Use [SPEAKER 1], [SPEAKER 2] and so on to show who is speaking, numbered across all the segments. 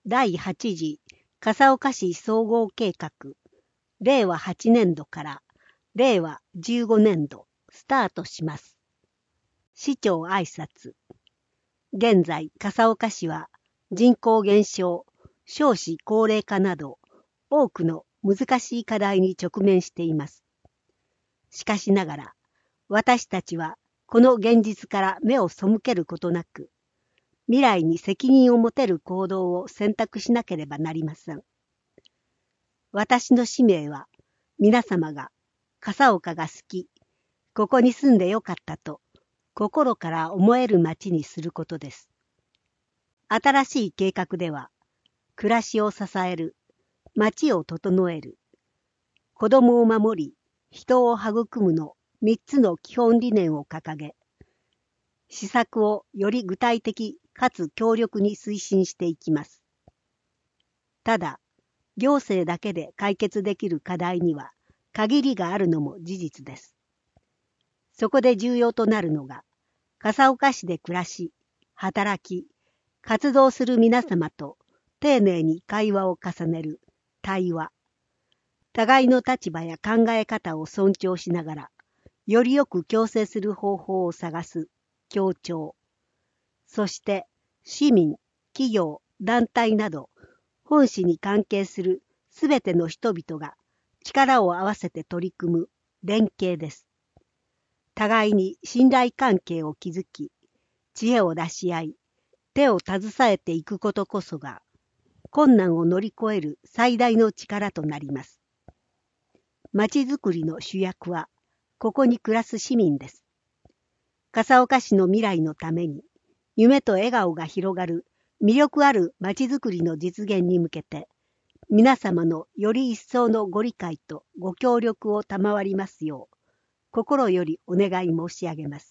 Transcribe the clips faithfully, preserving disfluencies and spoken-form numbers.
[SPEAKER 1] だいはち次笠岡市総合計画れいわはちねんどかられいわじゅうごねんどスタートします。市長挨拶。現在笠岡市は人口減少、少子高齢化など多くの難しい課題に直面しています。しかしながら私たちはこの現実から目を背けることなく、未来に責任を持てる行動を選択しなければなりません。私の使命は皆様が笠岡が好き、ここに住んでよかったと心から思える町にすることです。新しい計画では、暮らしを支える、町を整える、子どもを守り、人を育むの三つの基本理念を掲げ、施策をより具体的かつ強力に推進していきます。ただ、行政だけで解決できる課題には限りがあるのも事実です。そこで重要となるのが、笠岡市で暮らし、働き、活動する皆様と丁寧に会話を重ねる対話。互いの立場や考え方を尊重しながら、よりよく共生する方法を探す協調。そして、市民、企業、団体など、本市に関係するすべての人々が力を合わせて取り組む連携です。互いに信頼関係を築き、知恵を出し合い、手を携えていくことこそが、困難を乗り越える最大の力となります。まちづくりの主役は、ここに暮らす市民です。笠岡市の未来のために、夢と笑顔が広がる魅力あるまちづくりの実現に向けて、皆様のより一層のご理解とご協力を賜りますよう、心よりお願い申し上げます。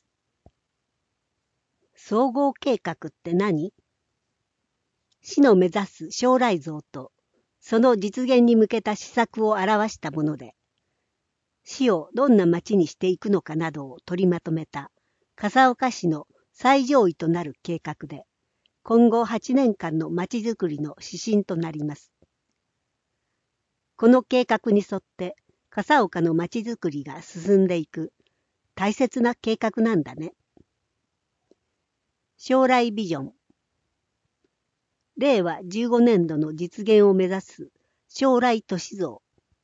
[SPEAKER 1] 総合計画って何？市の目指す将来像と、その実現に向けた施策を表したもので、市をどんな町にしていくのかなどを取りまとめた笠岡市の最上位となる計画で、今後はちねんかんのまちづくりの指針となります。この計画に沿って笠岡のまちづくりが進んでいく大切な計画なんだね。将来ビジョン。れいわじゅうごねんどの実現を目指す将来都市像。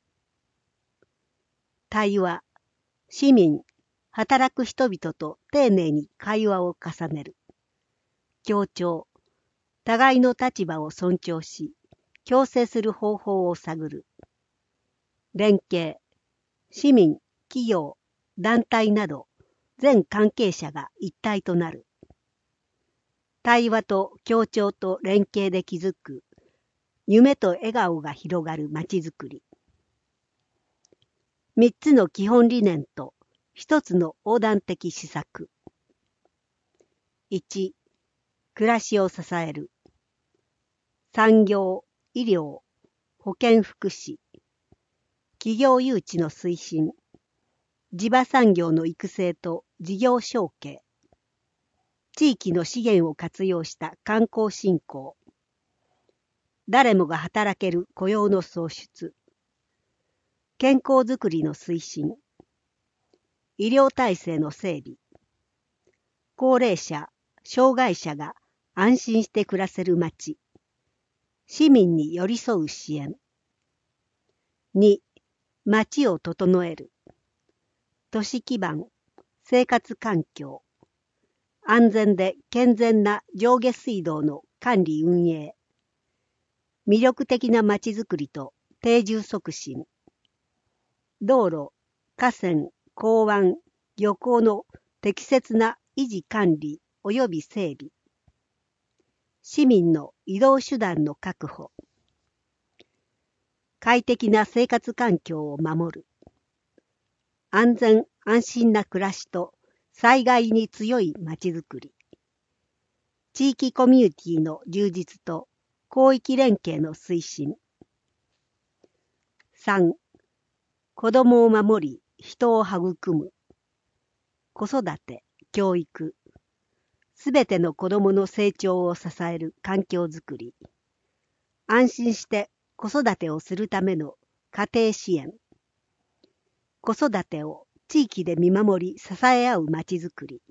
[SPEAKER 1] 対話。市民、働く人々と丁寧に会話を重ねる。協調。互いの立場を尊重し、共生する方法を探る。連携。市民、企業、団体など全関係者が一体となる。対話と協調と連携で築く夢と笑顔が広がるまちづくり。三つの基本理念と一つの横断的施策。いち、暮らしを支える。産業、医療、保健福祉、企業誘致の推進、地場産業の育成と事業承継、地域の資源を活用した観光振興、誰もが働ける雇用の創出、健康づくりの推進、医療体制の整備、高齢者、障害者が安心して暮らせる街、市民に寄り添う支援。に、街を整える。都市基盤、生活環境、安全で健全な上下水道の管理運営、魅力的な街づくりと定住促進、道路、河川、港湾、漁港の適切な維持管理及び整備、市民の移動手段の確保、快適な生活環境を守る、安全安心な暮らしと災害に強いまちづくり、地域コミュニティの充実と広域連携の推進。さん、子どもを守り、人を育む。子育て、教育、すべての子どもの成長を支える環境づくり。 安心して子育てをするための家庭支援。子育てを地域で見守り支え合うまちづくり。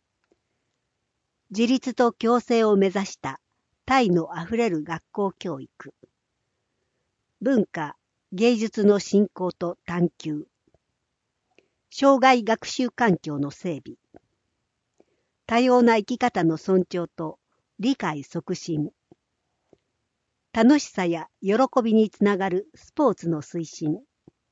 [SPEAKER 1] 自立と共生を目指した態のあふれる学校教育。文化、芸術の振興と探求。障害学習環境の整備。多様な生き方の尊重と理解促進。楽しさや喜びにつながるスポーツの推進。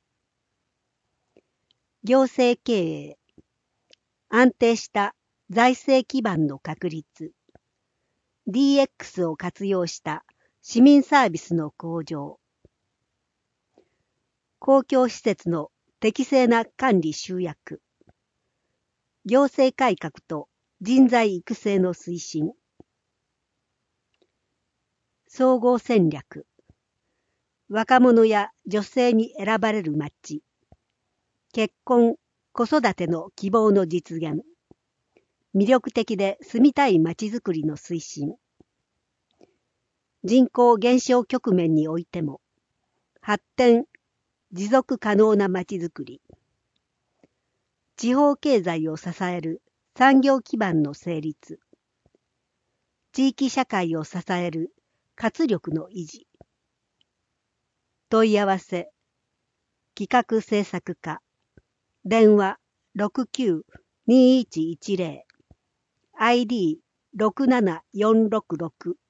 [SPEAKER 1] 行政経営。安定した財政基盤の確立。ディーエックス を活用した市民サービスの向上。公共施設の適正な管理集約。行政改革と人材育成の推進。総合戦略。若者や女性に選ばれる街。結婚、子育ての希望の実現。魅力的で住みたい街づくりの推進。人口減少局面においても、発展、持続可能な街づくり。地方経済を支える産業基盤の成立。地域社会を支える活力の維持。問い合わせ。企画制作課。電話 ろくきゅうにいちいちゼロ。アイディーろくななよんろくろく。